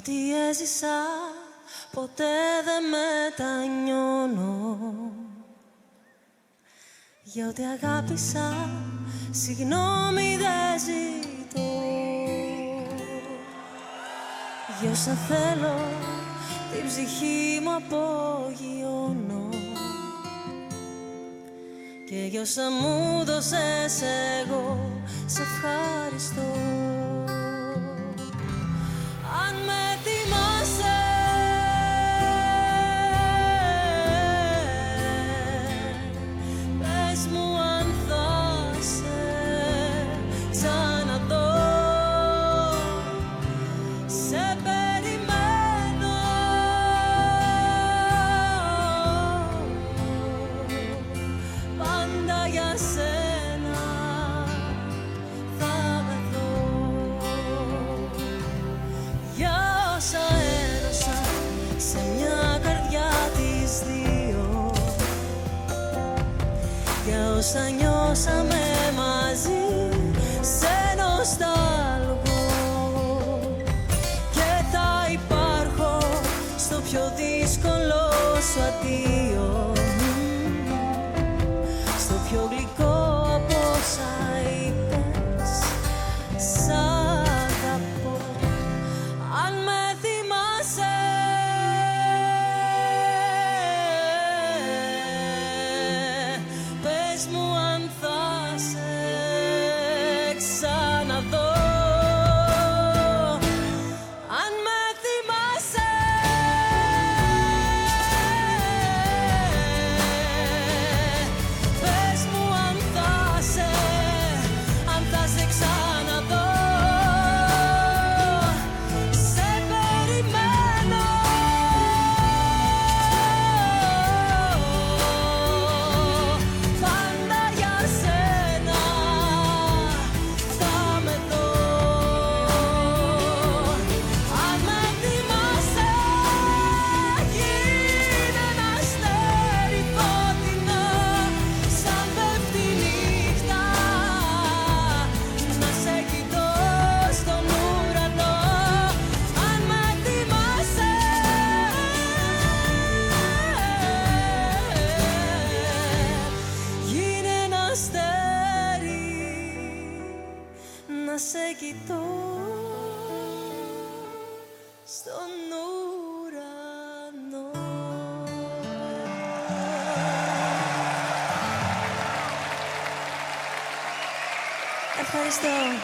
ό,τι έζησα ποτέ δεν μετανιώνω. Για ό,τι αγάπησα συγγνώμη δεν ζητώ. Για όσα θέλω την ψυχή μου απογειώνω. Και για όσα μου δώσες εγώ σε ευχαριστώ. Αν με θυμάσαι, πες μου αν θα σε ξαναδώ. Σε περιμένω, πάντα για σένα θα με δω. Για όσα έδωσα σε μια καρδιά τις δύο, για όσα νιώσαμε μαζί σε νοσταλγώ. Και θα υπάρχω στο πιο δύσκολο σου αντίο, στο πιο γλυκό από όσα είπες, σ' αγαπώ. Αν με θυμάσαι, πες μου αν θα σε ξαναδώ. Αν με θυμάσαι, πες μου αν θα σε ξαναδώ. Σε περιμένω, πάντα για σένα θα με δω. Αν με θυμάσαι, γίνε ένα αστέρι φωτεινό, σαν πέφτει η νύχτα, να σε κοιτώ στον ουρανό. Αν με θυμάσαι, γίνε ένα αστέρι, να σε κοιτώ στον ουρανό. Ευχαριστώ.